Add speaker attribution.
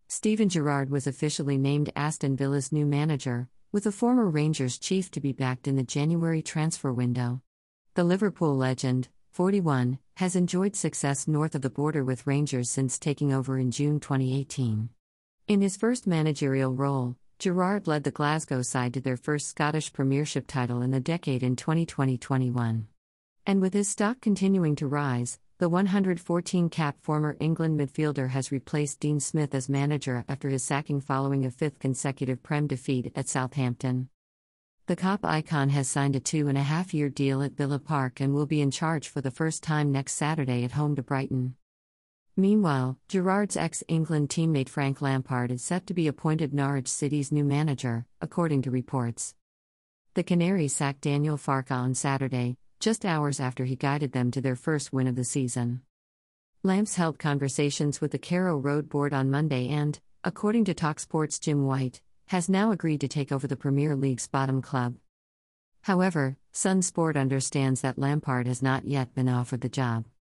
Speaker 1: Steven Gerrard was officially named Aston Villa's new manager, with the former Rangers chief to be backed in the January transfer window. The Liverpool legend, 41, has enjoyed success north of the border with Rangers since taking over in June 2018. In his first managerial role, Gerrard led the Glasgow side to their first Scottish Premiership title in the decade in 2020-21. And with his stock continuing to rise, the 114-cap former England midfielder has replaced Dean Smith as manager after his sacking following a fifth consecutive Prem defeat at Southampton. The Kop icon has signed a 2.5-year deal at Villa Park and will be in charge for the first time next Saturday at home to Brighton. Meanwhile, Gerrard's ex-England teammate Frank Lampard is set to be appointed Norwich City's new manager, according to reports. The Canaries sacked Daniel Farke on Saturday, just hours after he guided them to their first win of the season. Lamps held conversations with the Carrow Road board on Monday and, according to TalkSport's Jim White, has now agreed to take over the Premier League's bottom club. However, Sun Sport understands that Lampard has not yet been offered the job.